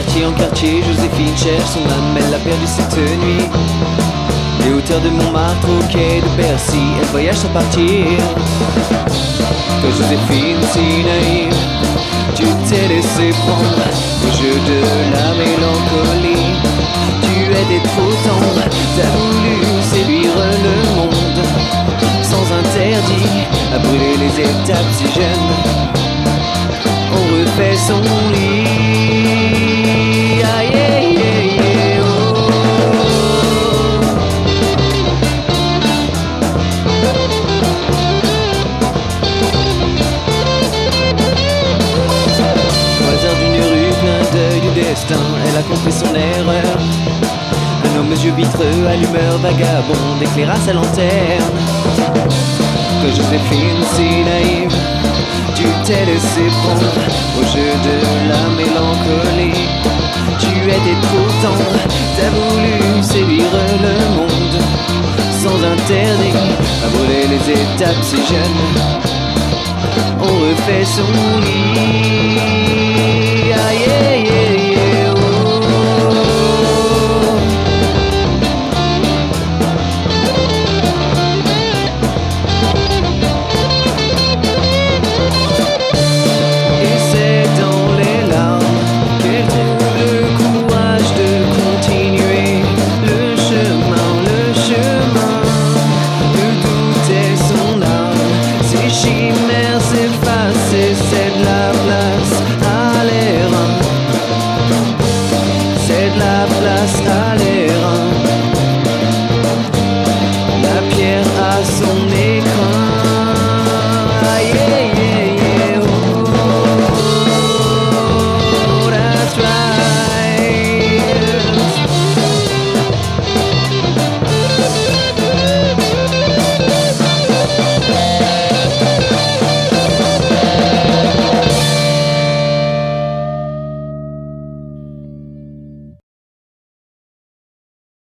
quartier en quartier, Joséphine cherche son âme, elle l'a perdue cette nuit. Les hauteurs de Montmartre au quai de Bercy, elle voyage sans partir. Toi Joséphine si naïve, tu t'es laissé prendre au jeu de la mélancolie. Tu étais trop tendre, t'as voulu séduire le monde sans interdit, à brûler les étapes si jeunes. On refait son lit. Aïe, aïe, aïe, aïe, oh. Au hasard d'une rue, plein d'œil du destin, elle a compris son erreur. Un homme aux yeux vitreux, à l'humeur vagabonde, éclaira sa lanterne. Que Joséphine si naïve, tu t'es laissé prendre au jeu de la mélancolie. Tu étais trop tendre, t'as voulu séduire le monde sans interdit, à brûler les étapes si jeunes. On refait son lit. Aïe, aïe, aïe, aïe, oh. Et c'est dans les larmes qu'elle trouve le courage de continuer le chemin. Le doute est son âme, ses chimères s'effacent et cède la place à l'air. C'est de la place à l'air.